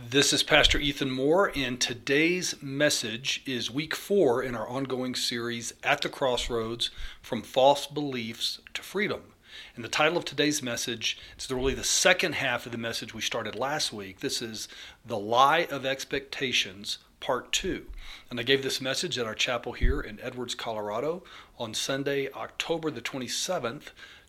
This is Pastor Ethan Moore, and today's message is week 4 in our ongoing series, At the Crossroads, From False Beliefs to Freedom. And the title of today's message is really the second half of the message we started last week. This is The Lie of Expectations, Part 2. And I gave this message at our chapel here in Edwards, Colorado on Sunday, October the 27th,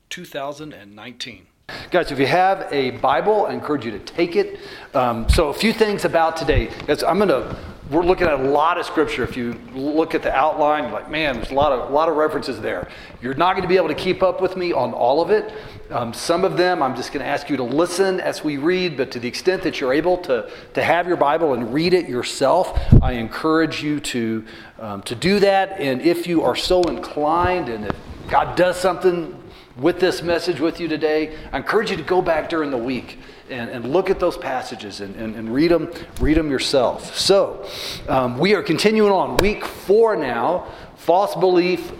2019. Guys, if you have a Bible, I encourage you to take it. So a few things about today. Guys, we're looking at a lot of scripture. If you look at the outline, you're like, man, there's a lot of references there. You're not going to be able to keep up with me on all of it. Some of them, I'm just going to ask you to listen as we read, but to the extent that you're able to have your Bible and read it yourself, I encourage you to do that. And if you are so inclined, and if God does something with this message with you today, I encourage you to go back during the week and look at those passages and read them yourself. So we are continuing on week 4 now. False belief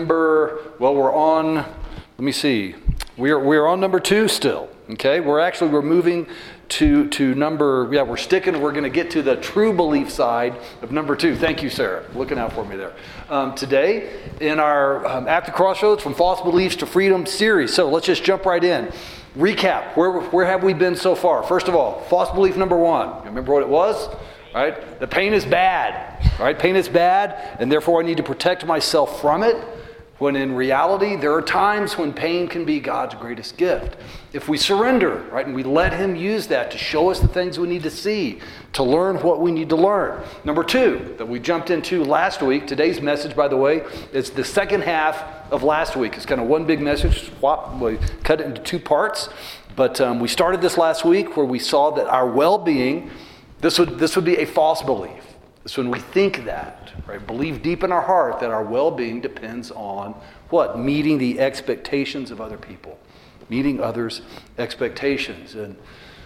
we're on, let me see. We're on number 2 still. Okay, we're moving to number, we're going to get to the true belief side of number 2. Thank you, Sarah, looking out for me there. Today in our At the Crossroads, From False Beliefs to Freedom series. So let's just jump right in. Recap, where have we been so far? First of all, false belief number 1. You remember what it was? Right? The pain is bad. Right? Pain is bad, and therefore I need to protect myself from it. When in reality, there are times when pain can be God's greatest gift. If we surrender, right, and we let Him use that to show us the things we need to see, to learn what we need to learn. Number 2, that we jumped into last week, today's message, by the way, is the second half of last week. It's kind of one big message, we cut it into 2 parts. But we started this last week where we saw that our well-being, this would be a false belief. It's when we think that, right? Believe deep in our heart that our well-being depends on what? Meeting the expectations of other people. Meeting others' expectations. And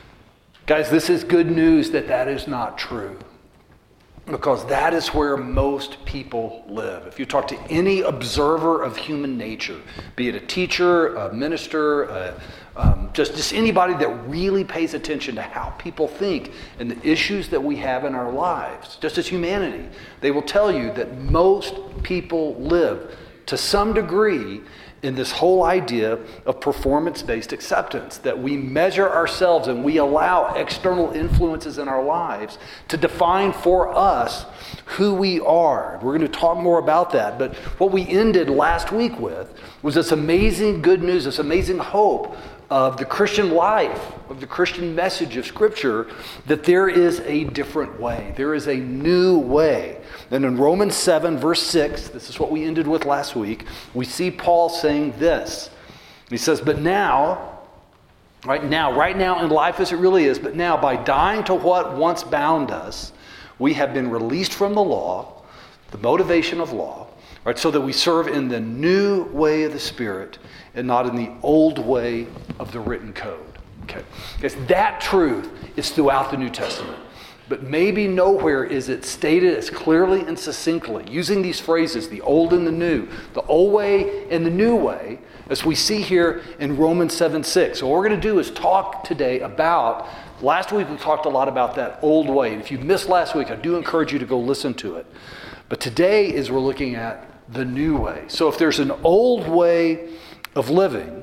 guys, this is good news that is not true. Because that is where most people live. If you talk to any observer of human nature, be it a teacher, a minister, just anybody that really pays attention to how people think and the issues that we have in our lives, just as humanity, they will tell you that most people live to some degree in this whole idea of performance-based acceptance, that we measure ourselves and we allow external influences in our lives to define for us who we are. We're going to talk more about that, but what we ended last week with was this amazing good news, this amazing hope of the Christian life, of the Christian message of Scripture, that there is a different way. There is a new way. And in Romans 7, verse 6, this is what we ended with last week, we see Paul saying this. He says, but now, right now in life as it really is, but now by dying to what once bound us, we have been released from the law, the motivation of law, right, so that we serve in the new way of the Spirit and not in the old way of the written code. Okay, because that truth is throughout the New Testament. But maybe nowhere is it stated as clearly and succinctly, using these phrases, the old and the new, the old way and the new way, as we see here in Romans 7:6. So what we're going to do is talk today about, last week we talked a lot about that old way. And if you missed last week, I do encourage you to go listen to it. But today is we're looking at the new way. So if there's an old way of living,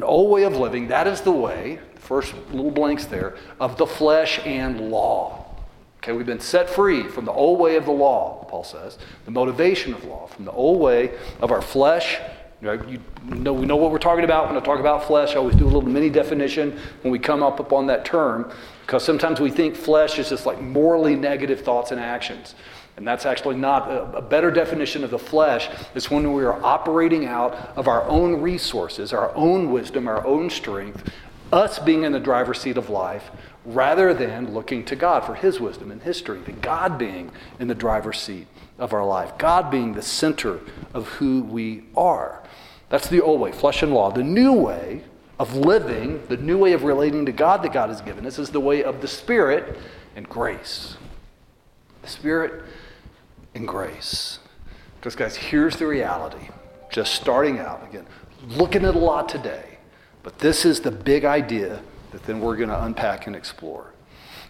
that is the way, first little blanks there, of the flesh and law. Okay, we've been set free from the old way of the law, Paul says, the motivation of law, from the old way of our flesh. We know what we're talking about when I talk about flesh. I always do a little mini definition when we come up upon that term, because sometimes we think flesh is just like morally negative thoughts and actions. And that's actually not a better definition of the flesh. It's when we are operating out of our own resources, our own wisdom, our own strength, us being in the driver's seat of life, rather than looking to God for His wisdom and His strength, and God being in the driver's seat of our life, God being the center of who we are. That's the old way, flesh and law. The new way of living, the new way of relating to God that God has given us, is the way of the Spirit and grace. The Spirit and grace. Because guys, here's the reality. Just starting out, again, looking at a lot today, but this is the big idea that then we're going to unpack and explore.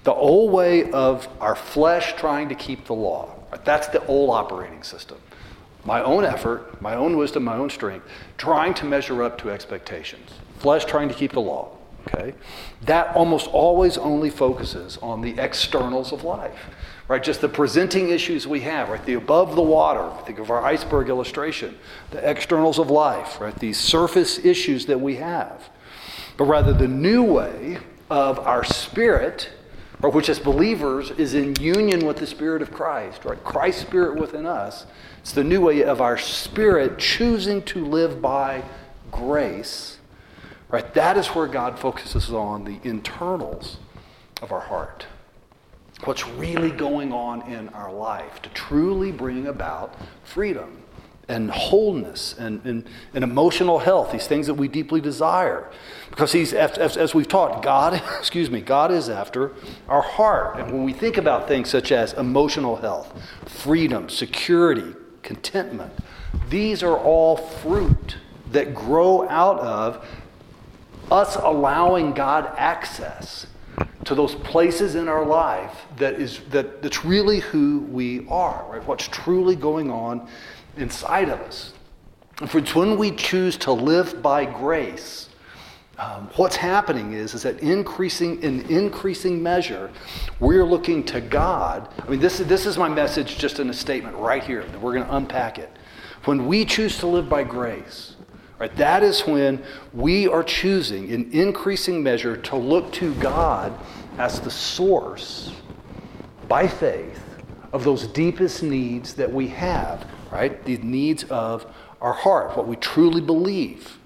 The old way of our flesh trying to keep the law. Right? That's the old operating system. My own effort, my own wisdom, my own strength, trying to measure up to expectations. Flesh trying to keep the law. Okay? That almost always only focuses on the externals of life. Right? Just the presenting issues we have, right? The above the water, think of our iceberg illustration, the externals of life, right? These surface issues that we have. But rather the new way of our spirit, or which as believers is in union with the Spirit of Christ, right? Christ's Spirit within us. It's the new way of our spirit choosing to live by grace, right? That is where God focuses on the internals of our heart. What's really going on in our life to truly bring about freedom and wholeness and emotional health, these things that we deeply desire. Because he's, as we've taught, God is after our heart. And when we think about things such as emotional health, freedom, security, contentment, these are all fruit that grow out of us allowing God access to those places in our life that's really who we are, right? What's truly going on inside of us. And when we choose to live by grace, what's happening is that in increasing measure, we're looking to God. I mean, this is my message just in a statement right here, that we're going to unpack it. When we choose to live by grace, right, that is when we are choosing in increasing measure to look to God as the source, by faith, of those deepest needs that we have, right? The needs of our heart, what we truly believe,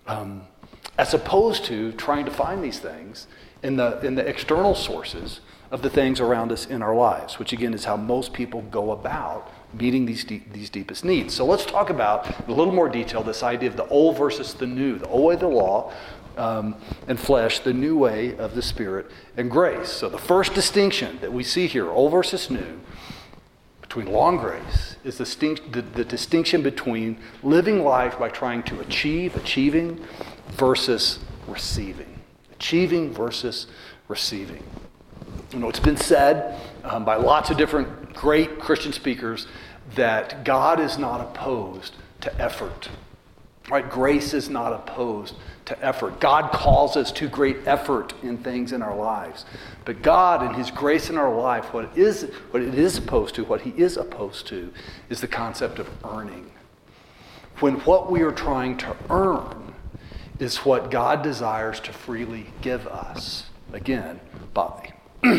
as opposed to trying to find these things in the external sources of the things around us in our lives, which again is how most people go about meeting these deepest needs. So let's talk about, in a little more detail, this idea of the old versus the new, the old way of the law and flesh, the new way of the Spirit and grace. So the first distinction that we see here, old versus new, between law and grace, is the distinction between living life by trying to achieving, versus receiving. Achieving versus receiving. You know, it's been said by lots of different great Christian speakers that God is not opposed to effort. Right? Grace is not opposed to effort. God calls us to great effort in things in our lives. But God, in His grace in our life, what He is opposed to is the concept of earning. When what we are trying to earn is what God desires to freely give us, again, by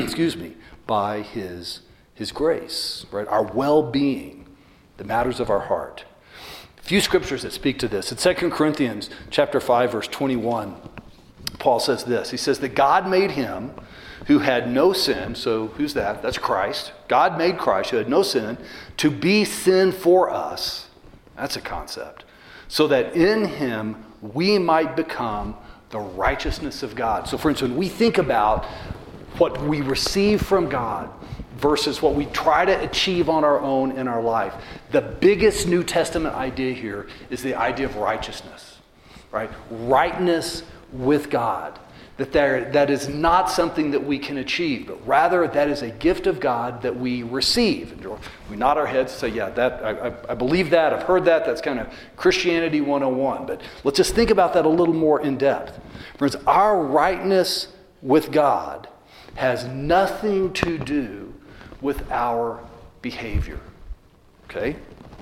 His grace, right? Our well-being, the matters of our heart. A few scriptures that speak to this. In 2 Corinthians chapter 5, verse 21, Paul says this. He says that God made Him who had no sin. So who's that? That's Christ. God made Christ who had no sin to be sin for us. That's a concept. So that in Him we might become the righteousness of God. So for instance, when we think about what we receive from God versus what we try to achieve on our own in our life, the biggest New Testament idea here is the idea of righteousness, right? Rightness with God. That is not something that we can achieve, but rather that is a gift of God that we receive. We nod our heads and say, yeah, that I believe that, I've heard that, that's kind of Christianity 101. But let's just think about that a little more in depth. Friends, our rightness with God has nothing to do with our behavior. Okay?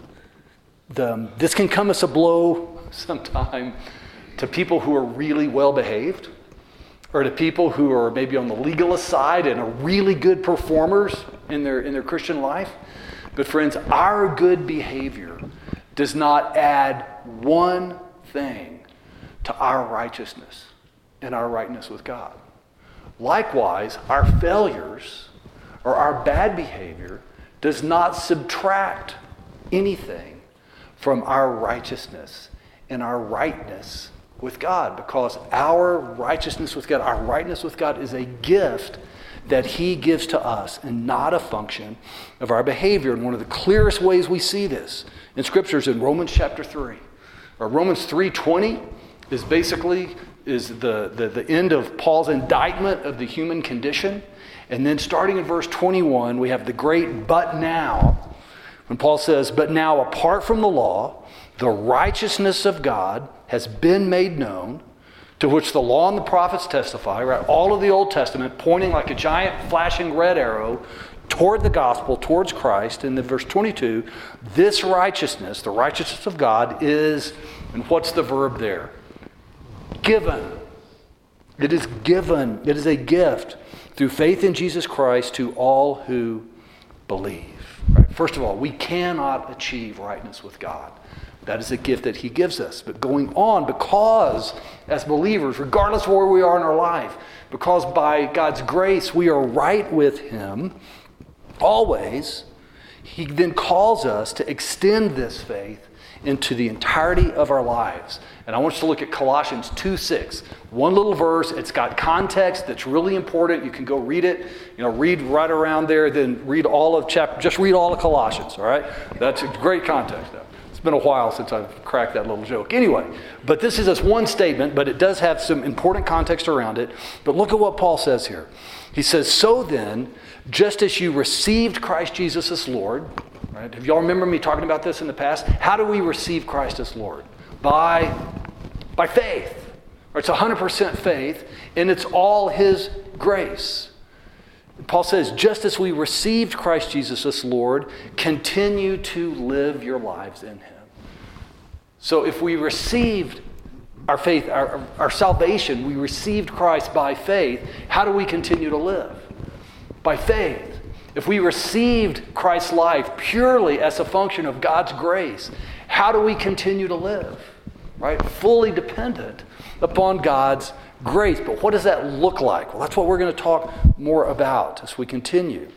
This can come as a blow sometime to people who are really well behaved, or to people who are maybe on the legalist side and are really good performers in their Christian life. But friends, our good behavior does not add one thing to our righteousness and our rightness with God. Likewise, our failures or our bad behavior does not subtract anything from our righteousness and our rightness with God, because our righteousness with God, our rightness with God is a gift that He gives to us and not a function of our behavior. And one of the clearest ways we see this in Scripture is in Romans chapter 3. Romans 3:20 is basically the end of Paul's indictment of the human condition. And then starting in verse 21, we have the great but now. When Paul says, but now apart from the law, the righteousness of God has been made known, to which the law and the prophets testify, right? All of the Old Testament pointing like a giant flashing red arrow toward the gospel, towards Christ. And then verse 22, this righteousness, the righteousness of God is, and what's the verb there? Given. It is given. It is a gift through faith in Jesus Christ to all who believe. Right? First of all, we cannot achieve rightness with God. That is a gift that he gives us. But going on, because as believers, regardless of where we are in our life, because by God's grace we are right with him always, he then calls us to extend this faith into the entirety of our lives. And I want you to look at Colossians 2:6. One little verse. It's got context that's really important. You can go read it. Read right around there, then read all of just read all of Colossians, all right? That's a great context, though. It's been a while since I've cracked that little joke. Anyway, but this is just one statement, but it does have some important context around it. But look at what Paul says here. He says, so then, just as you received Christ Jesus as Lord, right? Have y'all remember me talking about this in the past? How do we receive Christ as Lord? By faith. Right? It's 100% faith, and it's all his grace. Paul says, just as we received Christ Jesus as Lord, continue to live your lives in him. So if we received our faith, our salvation, we received Christ by faith, how do we continue to live? By faith. If we received Christ's life purely as a function of God's grace, how do we continue to live? Right? Fully dependent upon God's grace. But what does that look like? Well, that's what we're going to talk more about as we continue.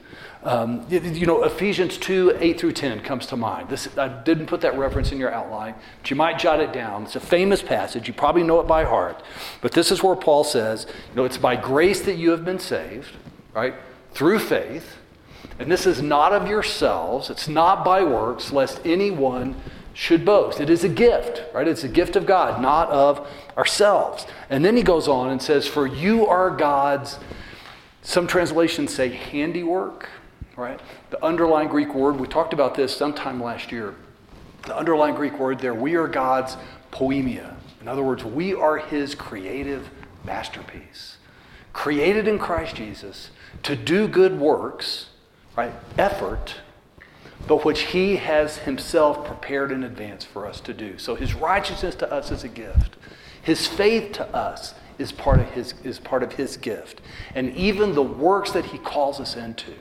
Ephesians 2:8-10 comes to mind. I didn't put that reference in your outline, but you might jot it down. It's a famous passage. You probably know it by heart. But this is where Paul says, it's by grace that you have been saved, right? Through faith. And this is not of yourselves. It's not by works, lest anyone should boast. It is a gift, right? It's a gift of God, not of ourselves. And then he goes on and says, for you are God's, some translations say handiwork, right? The underlying Greek word, we talked about this sometime last year. The underlying Greek word there, we are God's poiema. In other words, we are his creative masterpiece. Created in Christ Jesus to do good works, right? Effort, but which he has himself prepared in advance for us to do. So his righteousness to us is a gift. His faith to us is part of his gift. And even the works that he calls us into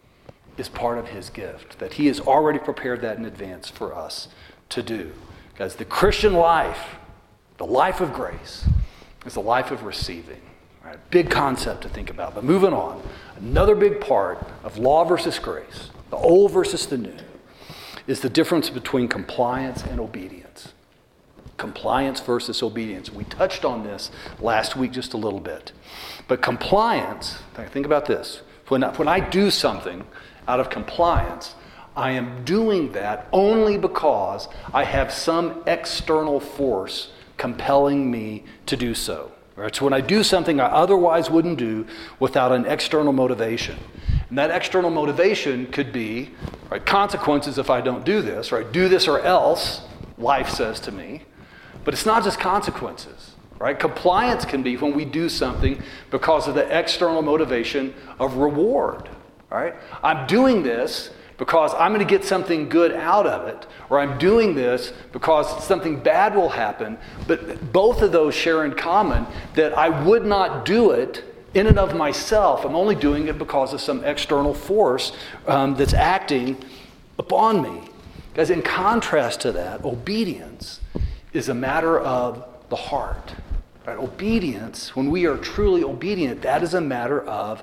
is part of his gift, that he has already prepared that in advance for us to do. Guys, the Christian life, the life of grace, is the life of receiving. Right? Big concept to think about. But moving on, another big part of law versus grace, the old versus the new, is the difference between compliance and obedience. Compliance versus obedience. We touched on this last week just a little bit. But compliance, think about this. When I do something out of compliance, I am doing that only because I have some external force compelling me to do so. Right? So when I do something I otherwise wouldn't do without an external motivation. And that external motivation could be consequences if I don't do this, right? Do this or else, life says to me. But it's not just consequences, right? Compliance can be when we do something because of the external motivation of reward, right? I'm doing this because I'm going to get something good out of it, or I'm doing this because something bad will happen. But both of those share in common that I would not do it in and of myself. I'm only doing it because of some external force that's acting upon me. Guys, in contrast to that, obedience is a matter of the heart. Right? Obedience, when we are truly obedient, that is a matter of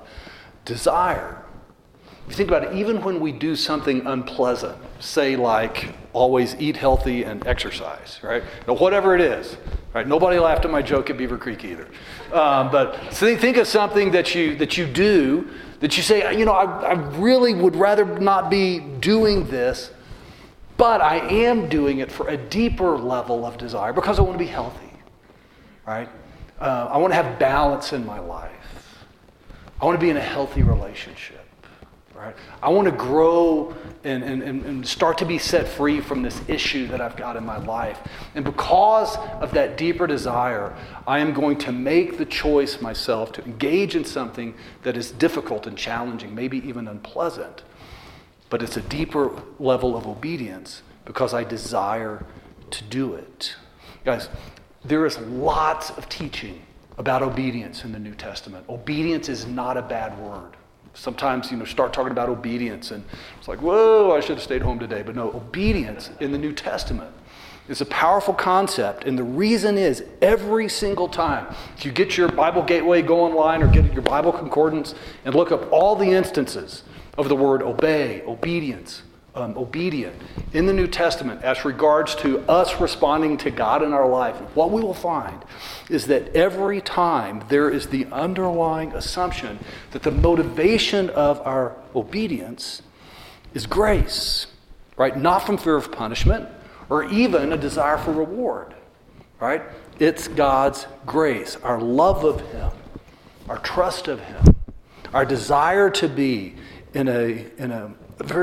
desire. You think about it, even when we do something unpleasant, say like always eat healthy and exercise, right? Now, whatever it is, right? Nobody laughed at my joke at Beaver Creek either. But think of something that you do that you say, I really would rather not be doing this, but I am doing it for a deeper level of desire because I want to be healthy, right? I want to have balance in my life. I want to be in a healthy relationship. Right? I want to grow and start to be set free from this issue that I've got in my life. And because of that deeper desire, I am going to make the choice myself to engage in something that is difficult and challenging, maybe even unpleasant. But it's a deeper level of obedience because I desire to do it. Guys, there is lots of teaching about obedience in the New Testament. Obedience is not a bad word. Sometimes, start talking about obedience and it's like, whoa, I should have stayed home today. But no, obedience in the New Testament is a powerful concept. And the reason is every single time, if you get your Bible Gateway, go online or get your Bible Concordance and look up all the instances of the word obey, obedience, obedient in the New Testament as regards to us responding to God in our life, what we will find is that every time there is the underlying assumption that the motivation of our obedience is grace, right? Not from fear of punishment or even a desire for reward, right? It's God's grace, our love of Him, our trust of Him, our desire to be in a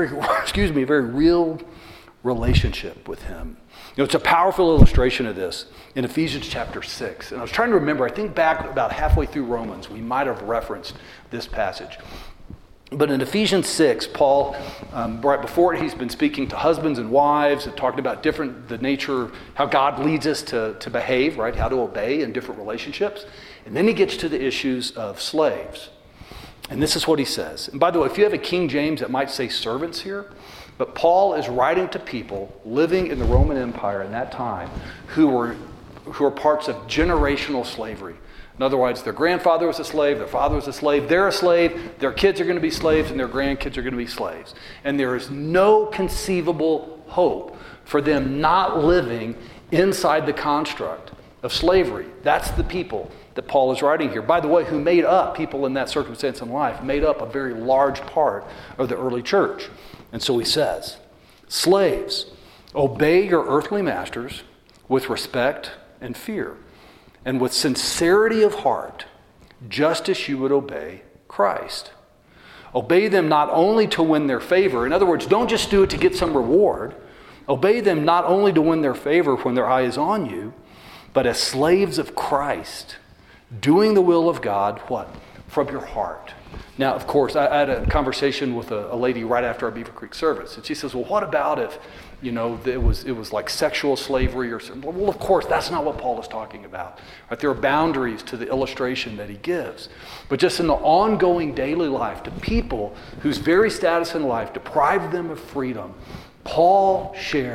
very real relationship with Him. It's a powerful illustration of this in Ephesians chapter 6. And I was trying to remember, I think back about halfway through Romans, we might have referenced this passage. But in Ephesians 6, Paul, right before it, he's been speaking to husbands and wives and talking about the nature, how God leads us to behave, right? How to obey in different relationships. And then he gets to the issues of slaves. And this is what he says. And by the way, if you have a King James, it might say servants here. But Paul is writing to people living in the Roman Empire in that time who were parts of generational slavery. In other words, their grandfather was a slave, their father was a slave, they're a slave, their kids are going to be slaves, and their grandkids are going to be slaves. And there is no conceivable hope for them not living inside the construct of slavery. That's the people that Paul is writing here. By the way, who made up, people in that circumstance in life, made up a very large part of the early church. And so he says, slaves, obey your earthly masters with respect and fear, and with sincerity of heart, just as you would obey Christ. Obey them not only to win their favor. In other words, don't just do it to get some reward. Obey them not only to win their favor when their eye is on you, but as slaves of Christ, doing the will of God, what? From your heart. Now, of course, I had a conversation with a lady right after our Beaver Creek service, and she says, well, what about if, it was like sexual slavery or something? Well, of course, that's not what Paul is talking about. Right? There are boundaries to the illustration that he gives. But just in the ongoing daily life, to people whose very status in life deprived them of freedom, God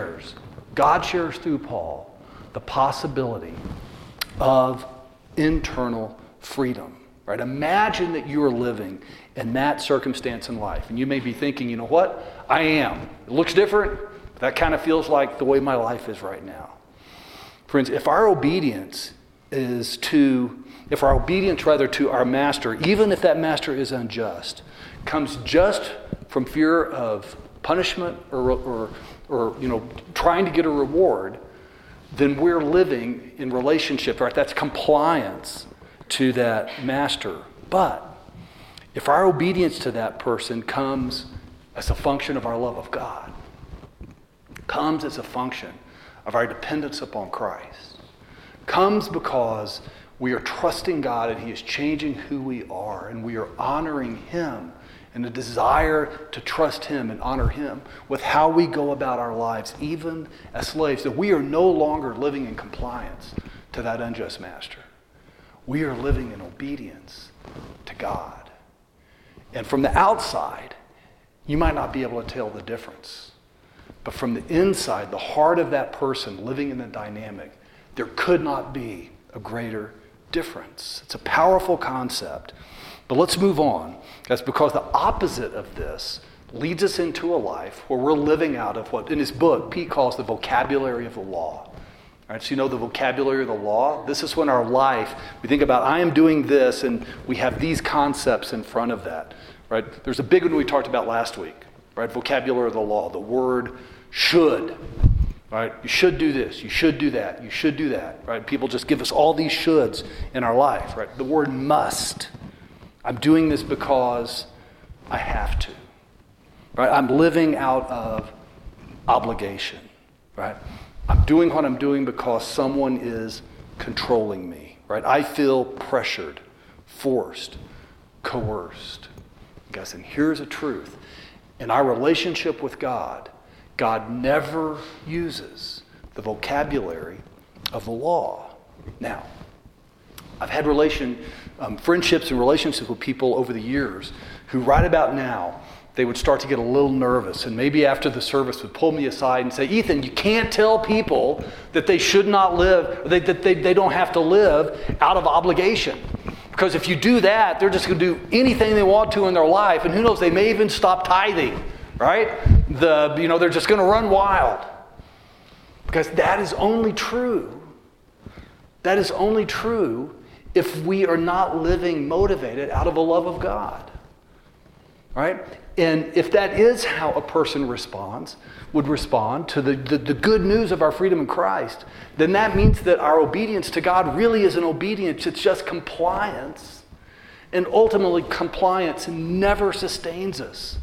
shares through Paul, the possibility of internal freedom. Right? Imagine that you are living in that circumstance in life. And you may be thinking, you know what? I am. It looks different, but that kind of feels like the way my life is right now. Friends, if our obedience to our master, even if that master is unjust, comes just from fear of punishment or trying to get a reward, then we're living in relationship, right? That's compliance to that master. But if our obedience to that person comes as a function of our love of God, comes as a function of our dependence upon Christ, comes because we are trusting God and He is changing who we are, and we are honoring Him and a desire to trust Him and honor Him with how we go about our lives, even as slaves, that we are no longer living in compliance to that unjust master. We are living in obedience to God. And from the outside, you might not be able to tell the difference. But from the inside, the heart of that person living in the dynamic, there could not be a greater difference. It's a powerful concept. But let's move on. That's because the opposite of this leads us into a life where we're living out of what in his book Pete calls the vocabulary of the law. All right, so you know the vocabulary of the law? This is when our life, we think about, I am doing this, and we have these concepts in front of that. Right? There's a big one we talked about last week. Right? Vocabulary of the law, the word should. Right? You should do this, you should do that, you should do that. Right? People just give us all these shoulds in our life. Right? The word must. I'm doing this because I have to. Right? I'm living out of obligation. Right? I'm doing what I'm doing because someone is controlling me. Right? I feel pressured, forced, coerced. Guys, and here's a truth. In our relationship with God, God never uses the vocabulary of the law. Now, I've had friendships and relationships with people over the years who right about now, they would start to get a little nervous, and maybe after the service would pull me aside and say, Ethan, you can't tell people that they should not live, that they don't have to live out of obligation. Because if you do that, they're just going to do anything they want to in their life, and who knows, they may even stop tithing, right? They're just going to run wild. Because that is only true. That is only true if we are not living motivated out of a love of God. Right? And if that is how a person would respond to the good news of our freedom in Christ, then that means that our obedience to God really isn't obedience, it's just compliance. And ultimately, compliance never sustains us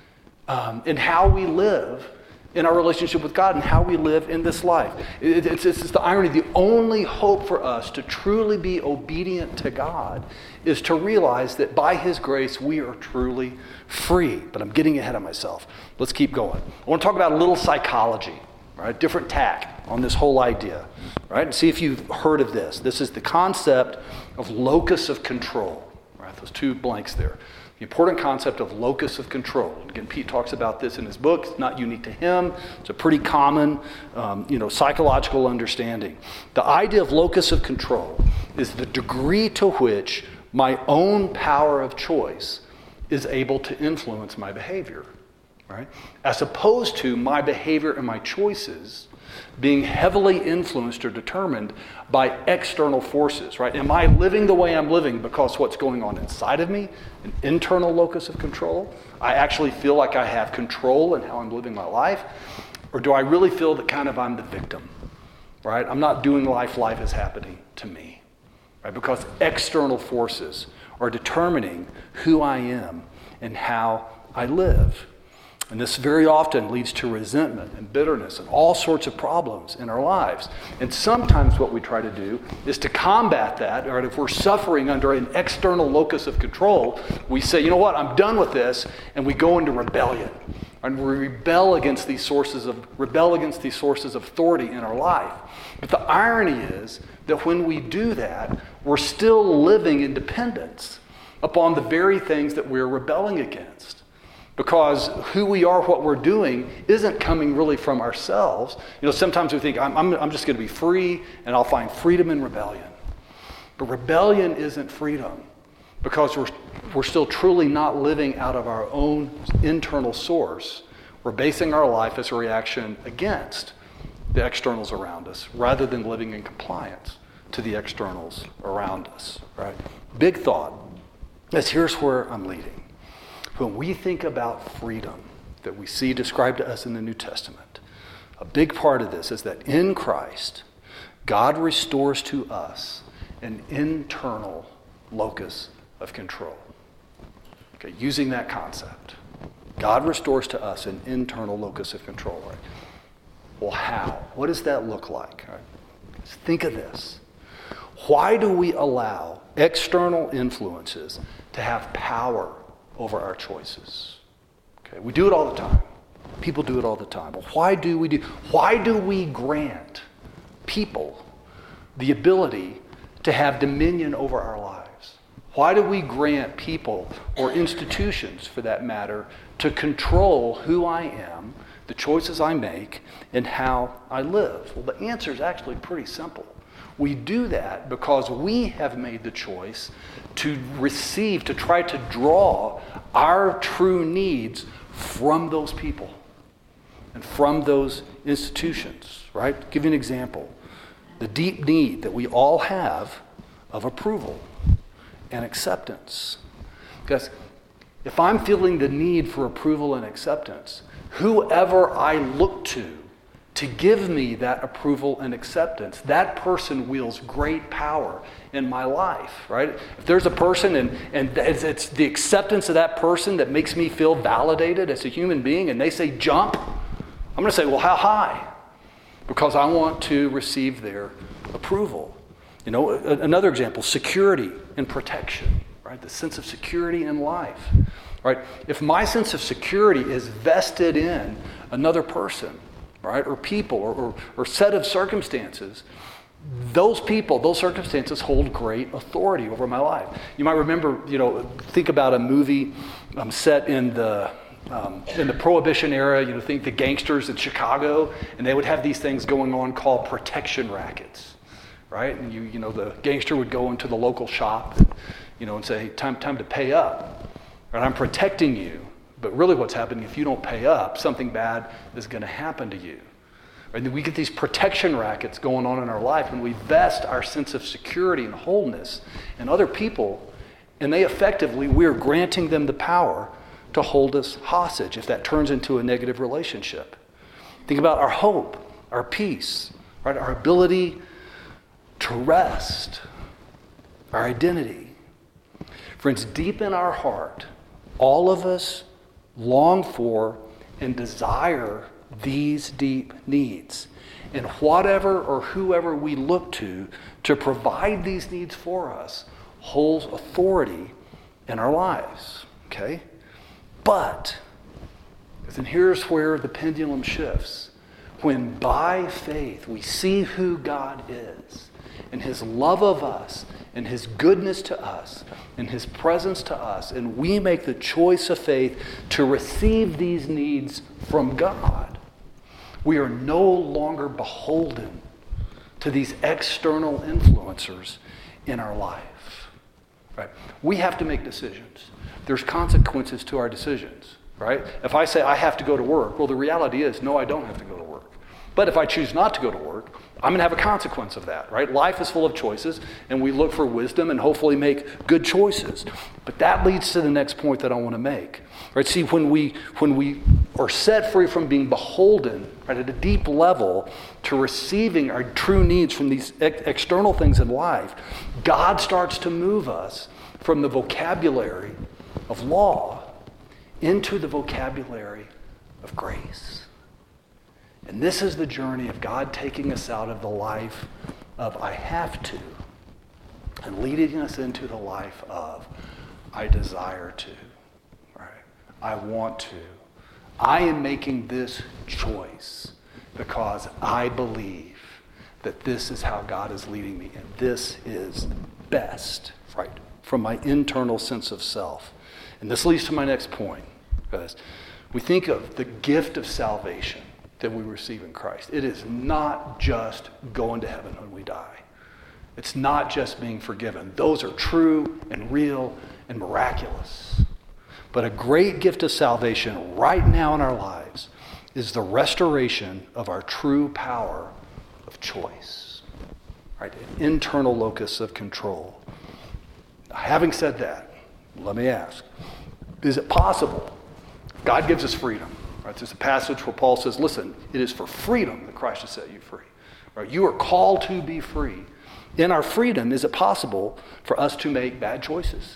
in how we live in our relationship with God and how we live in this life. It's the irony. The only hope for us to truly be obedient to God is to realize that by His grace we are truly free. But I'm getting ahead of myself. Let's keep going. I want to talk about a little psychology, right? Different tack on this whole idea, right? And see if you've heard of this. This is the concept of locus of control, right? Those two blanks there. The important concept of locus of control. Again, Pete talks about this in his book. It's not unique to him. It's a pretty common, psychological understanding. The idea of locus of control is the degree to which my own power of choice is able to influence my behavior, right? As opposed to my behavior and my choices being heavily influenced or determined by external forces, right? Am I living the way I'm living because what's going on inside of me, an internal locus of control? I actually feel like I have control in how I'm living my life? Or do I really feel that kind of I'm the victim, right? I'm not doing life is happening to me, right? Because external forces are determining who I am and how I live. And this very often leads to resentment and bitterness and all sorts of problems in our lives. And sometimes what we try to do is to combat that, or if we're suffering under an external locus of control, we say, you know what, I'm done with this, and we go into rebellion. And we rebel against these sources of authority in our life. But the irony is that when we do that, we're still living in dependence upon the very things that we're rebelling against. Because who we are, what we're doing, isn't coming really from ourselves. Sometimes we think, I'm just going to be free, and I'll find freedom in rebellion. But rebellion isn't freedom, because we're still truly not living out of our own internal source. We're basing our life as a reaction against the externals around us, rather than living in compliance to the externals around us. Right? Big thought. Here's where I'm leading. When we think about freedom that we see described to us in the New Testament, a big part of this is that in Christ, God restores to us an internal locus of control. Okay, using that concept, God restores to us an internal locus of control. Right? Well, how? What does that look like? Right? Think of this. Why do we allow external influences to have power over our choices? Okay, we do it all the time. People do it all the time. Well, why do we grant people the ability to have dominion over our lives? Why do we grant people, or institutions for that matter, to control who I am, the choices I make, and how I live? Well, the answer is actually pretty simple. We do that because we have made the choice to try to draw our true needs from those people and from those institutions, right? I'll give you an example. The deep need that we all have of approval and acceptance. Because if I'm feeling the need for approval and acceptance, whoever I look to to give me that approval and acceptance. That person wields great power in my life, right? If there's a person and it's the acceptance of that person that makes me feel validated as a human being, and they say jump, I'm going to say, well, how high? Because I want to receive their approval. Another example, security and protection, right? The sense of security in life, right? If my sense of security is vested in another person, right, or people, or set of circumstances, those people, those circumstances hold great authority over my life. You might remember, think about a movie set in the Prohibition era. Think the gangsters in Chicago, and they would have these things going on called protection rackets, right? And the gangster would go into the local shop, and say, time to pay up, and I'm protecting you. But really what's happening, if you don't pay up, something bad is going to happen to you. And we get these protection rackets going on in our life, and we vest our sense of security and wholeness in other people, and we're granting them the power to hold us hostage if that turns into a negative relationship. Think about our hope, our peace, right? Our ability to rest, our identity. Friends, deep in our heart, all of us long for and desire these deep needs. And whatever or whoever we look to provide these needs for us holds authority in our lives. Okay? But, and here's where the pendulum shifts. When by faith we see who God is, and His love of us, and His goodness to us, and His presence to us, and we make the choice of faith to receive these needs from God, we are no longer beholden to these external influencers in our life. Right? We have to make decisions. There's consequences to our decisions. Right? If I say I have to go to work, well, the reality is, no, I don't have to go to work. But if I choose not to go to work, I'm going to have a consequence of that, right? Life is full of choices, and we look for wisdom and hopefully make good choices. But that leads to the next point that I want to make. Right? See, when we are set free from being beholden, right, at a deep level to receiving our true needs from these external things in life, God starts to move us from the vocabulary of law into the vocabulary of grace. And this is the journey of God taking us out of the life of I have to and leading us into the life of I desire to. Right? I want to. I am making this choice because I believe that this is how God is leading me, and this is best, right, from my internal sense of self. And this leads to my next point, because we think of the gift of salvation that we receive in Christ. It is not just going to heaven when we die. It's not just being forgiven. Those are true and real and miraculous. But a great gift of salvation right now in our lives is the restoration of our true power of choice. Right? An internal locus of control. Now, having said that, let me ask, is it possible? God gives us freedom. Right, there's a passage where Paul says, listen, it is for freedom that Christ has set you free. Right, you are called to be free. In our freedom, is it possible for us to make bad choices?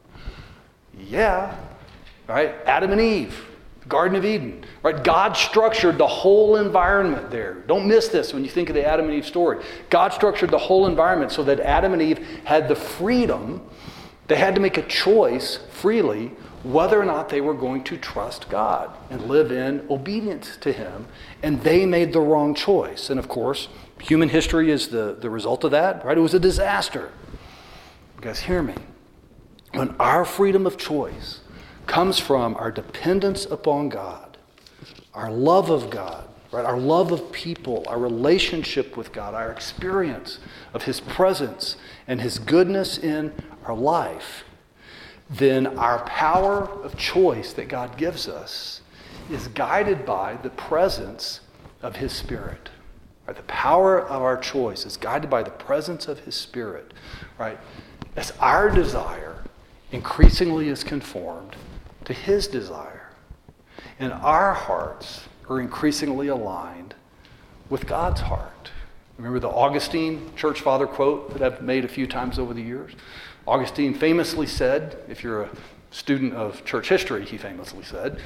Yeah. Right? Adam and Eve, the Garden of Eden. Right? God structured the whole environment there. Don't miss this when you think of the Adam and Eve story. God structured the whole environment so that Adam and Eve had the freedom. They had to make a choice freely whether or not they were going to trust God and live in obedience to Him. And they made the wrong choice. And of course, human history is the result of that, right? It was a disaster. Guys, hear me. When our freedom of choice comes from our dependence upon God, our love of God, right? Our love of people, our relationship with God, our experience of His presence and His goodness in our life, then our power of choice that God gives us is guided by the presence of His Spirit. Right? The power of our choice is guided by the presence of His Spirit. Right? As our desire increasingly is conformed to His desire, and our hearts are increasingly aligned with God's heart. Remember the Augustine church father quote that I've made a few times over the years? Augustine famously said, if you're a student of church history, he famously said,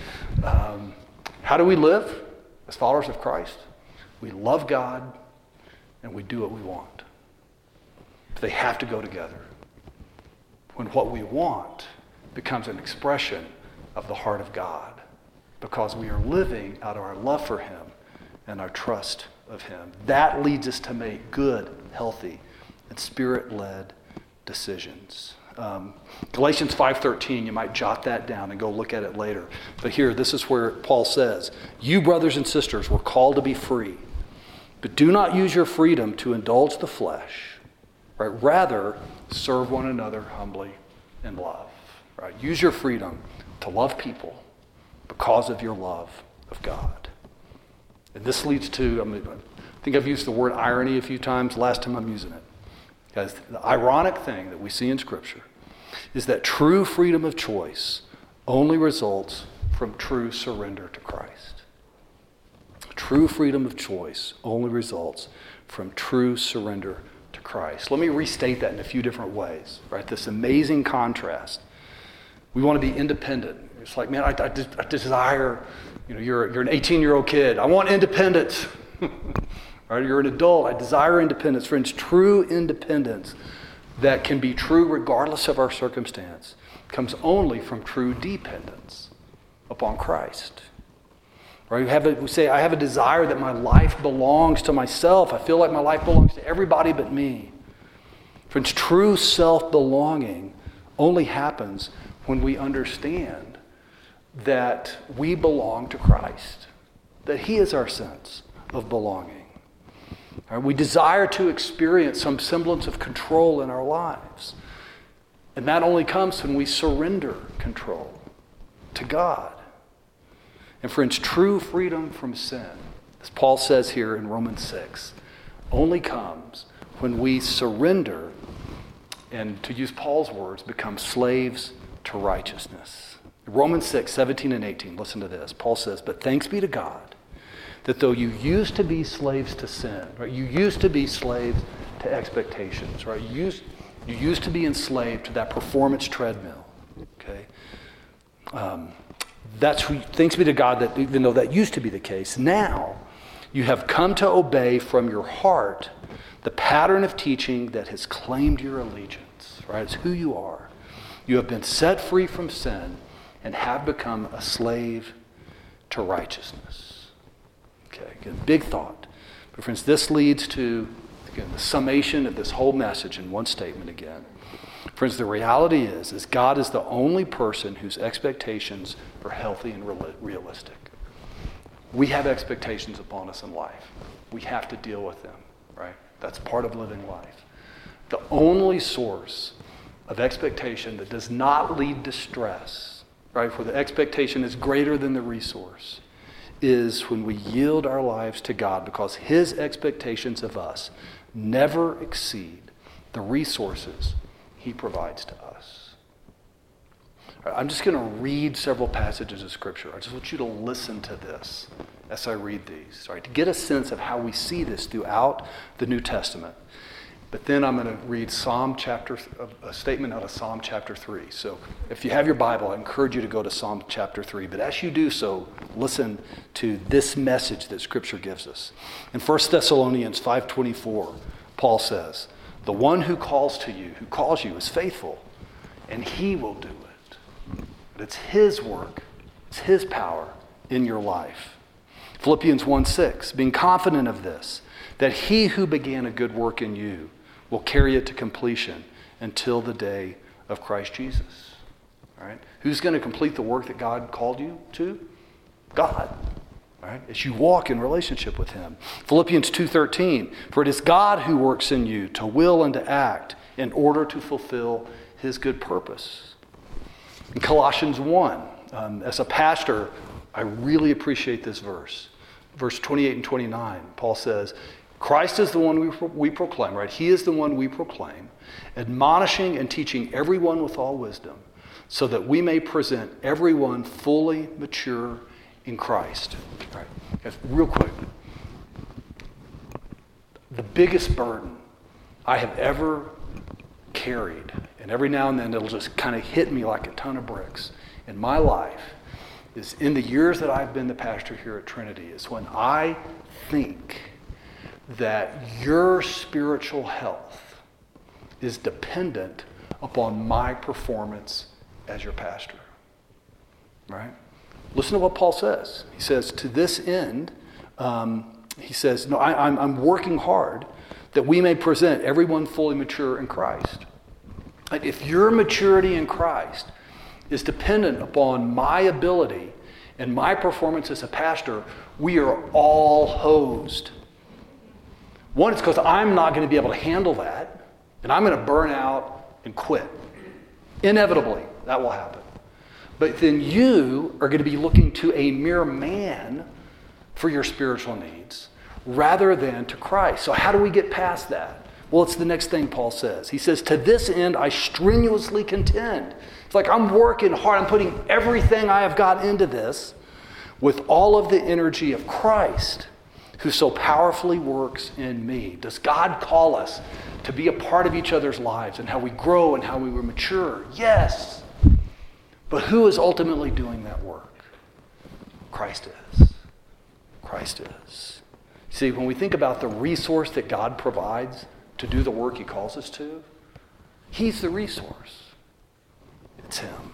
how do we live as followers of Christ? We love God and we do what we want. They have to go together. When what we want becomes an expression of the heart of God, because we are living out of our love for him and our trust of him. That leads us to make good, healthy, and spirit-led decisions. Galatians 5:13, you might jot that down and go look at it later. But here, this is where Paul says, you brothers and sisters were called to be free, but do not use your freedom to indulge the flesh. Right? Rather, serve one another humbly in love. Right? Use your freedom to love people because of your love of God. And this leads to, I think I've used the word irony a few times. Last time I'm using it. Because the ironic thing that we see in Scripture is that true freedom of choice only results from true surrender to Christ. True freedom of choice only results from true surrender to Christ. Let me restate that in a few different ways. Right? This amazing contrast. We want to be independent. It's like, man, I desire, you're an 18-year-old kid. I want independence. Right? You're an adult. I desire independence. Friends, true independence that can be true regardless of our circumstance comes only from true dependence upon Christ. Right? We say, I have a desire that my life belongs to myself. I feel like my life belongs to everybody but me. Friends, true self-belonging only happens when we understand that we belong to Christ, that he is our sense of belonging. Right? We desire to experience some semblance of control in our lives. And that only comes when we surrender control to God. And friends, true freedom from sin, as Paul says here in Romans 6, only comes when we surrender and, to use Paul's words, become slaves to righteousness. Romans 6, 17 and 18, listen to this. Paul says, but thanks be to God that though you used to be slaves to sin, right? You used to be slaves to expectations, right? You used to be enslaved to that performance treadmill, okay? Thanks be to God that even though that used to be the case, now you have come to obey from your heart the pattern of teaching that has claimed your allegiance, right? It's who you are. You have been set free from sin and have become a slave to righteousness. Okay, again, big thought. But friends, this leads to, again, the summation of this whole message in one statement again. Friends, the reality is God is the only person whose expectations are healthy and realistic. We have expectations upon us in life. We have to deal with them, right? That's part of living life. The only source of expectation that does not lead to stress, right, where the expectation is greater than the resource, is when we yield our lives to God, because his expectations of us never exceed the resources he provides to us. All right, I'm just going to read several passages of Scripture. I just want you to listen to this as I read these, right, to get a sense of how we see this throughout the New Testament. But then I'm going to read a statement out of Psalm chapter 3. So if you have your Bible, I encourage you to go to Psalm chapter 3. But as you do so, listen to this message that Scripture gives us. In 1 Thessalonians 5:24, Paul says, the one who calls you is faithful, and he will do it. But it's his work, it's his power in your life. Philippians 1:6, being confident of this, that he who began a good work in you will carry it to completion until the day of Christ Jesus. All right? Who's going to complete the work that God called you to? God. All right? As you walk in relationship with him. Philippians 2:13, for it is God who works in you to will and to act in order to fulfill his good purpose. In Colossians 1, as a pastor, I really appreciate this verse. Verse 28 and 29, Paul says, Christ is the one we proclaim, right? He is the one we proclaim, admonishing and teaching everyone with all wisdom, so that we may present everyone fully mature in Christ. All right, guys, real quick. the biggest burden I have ever carried, and every now and then it'll just kind of hit me like a ton of bricks in my life, is in the years that I've been the pastor here at Trinity, is when I think that your spiritual health is dependent upon my performance as your pastor. Right? Listen to what Paul says. He says, to this end, he says, no, I'm working hard that we may present everyone fully mature in Christ. Like, if your maturity in Christ is dependent upon my ability and my performance as a pastor, we are all hosed. One, it's because I'm not going to be able to handle that, and I'm going to burn out and quit. Inevitably, that will happen. But then you are going to be looking to a mere man for your spiritual needs rather than to Christ. So how do we get past that? Well, it's the next thing Paul says. He says, to this end, I strenuously contend. It's like I'm working hard. I'm putting everything I have got into this with all of the energy of Christ, who so powerfully works in me. Does God call us to be a part of each other's lives and how we grow and how we mature? Yes. But who is ultimately doing that work? Christ is. Christ is. See, when we think about the resource that God provides to do the work he calls us to, he's the resource. It's him.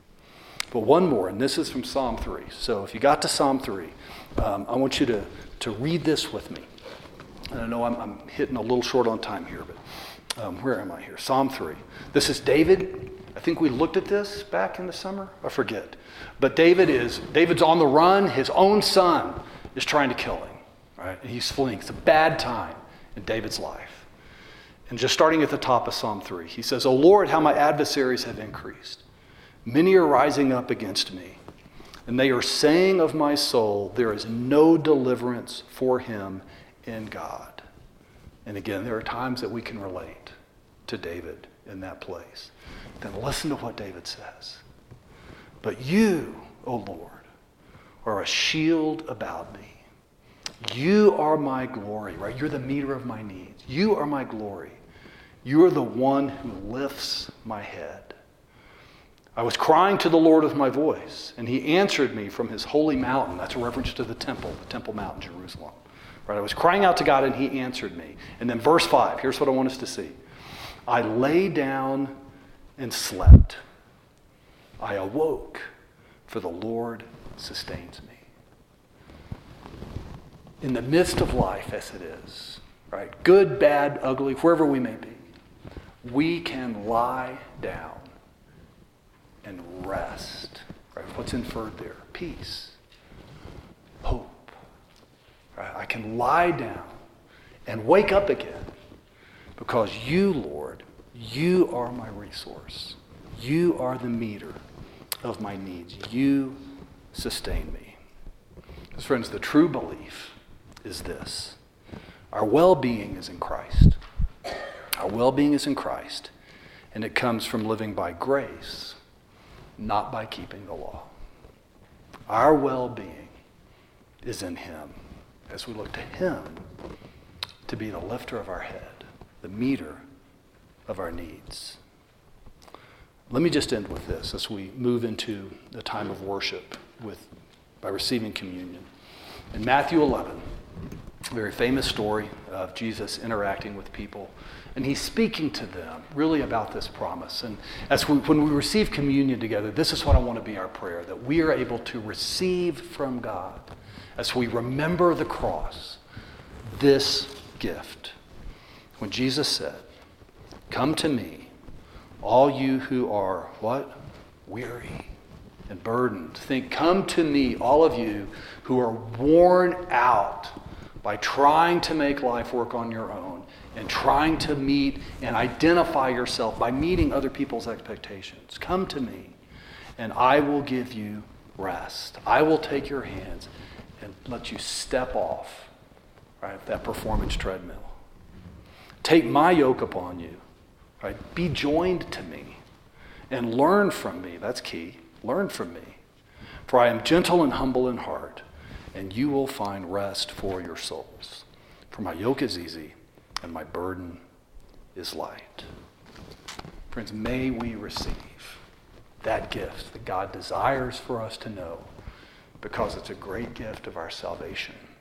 But one more, and this is from Psalm 3. So if you got to Psalm 3, I want you to read this with me. And I know I'm hitting a little short on time here, but where am I here? Psalm 3. This is David. I think we looked at this back in the summer. I forget. But David's on the run. His own son is trying to kill him. Right? And he's fleeing. It's a bad time in David's life. And just starting at the top of Psalm 3, he says, O Lord, how my adversaries have increased. Many are rising up against me. And they are saying of my soul, there is no deliverance for him in God. And again, there are times that we can relate to David in that place. Then listen to what David says. But you, O Lord, are a shield about me. You are my glory, right? You're the meter of my needs. You are my glory. You are the one who lifts my head. I was crying to the Lord with my voice, and he answered me from his holy mountain. That's a reference to the Temple Mount in Jerusalem. Right? I was crying out to God, and he answered me. And then verse 5, here's what I want us to see. I lay down and slept. I awoke, for the Lord sustains me. In the midst of life as it is, right? Good, bad, ugly, wherever we may be, we can lie down and rest. Right? What's inferred there? Peace, hope. Right? I can lie down and wake up again because you, Lord, you are my resource. You are the meter of my needs. You sustain me. Because friends, the true belief is this. Our well-being is in Christ. Our well-being is in Christ, and it comes from living by grace, not by keeping the law. Our well-being is in him as we look to him to be the lifter of our head, the meter of our needs. Let me just end with this as we move into the time of worship by receiving communion. In Matthew 11, a very famous story of Jesus interacting with people, and he's speaking to them really about this promise. And when we receive communion together, this is what I want to be our prayer, that we are able to receive from God as we remember the cross, this gift. When Jesus said, come to me, all you who are, what? Weary and burdened. Come to me, all of you who are worn out by trying to make life work on your own and trying to meet and identify yourself by meeting other people's expectations. Come to me, and I will give you rest. I will take your hands and let you step off, right, that performance treadmill. Take my yoke upon you, right? Be joined to me and learn from me. That's key. Learn from me. For I am gentle and humble in heart, and you will find rest for your souls. For my yoke is easy, and my burden is light. Friends, may we receive that gift that God desires for us to know, because it's a great gift of our salvation.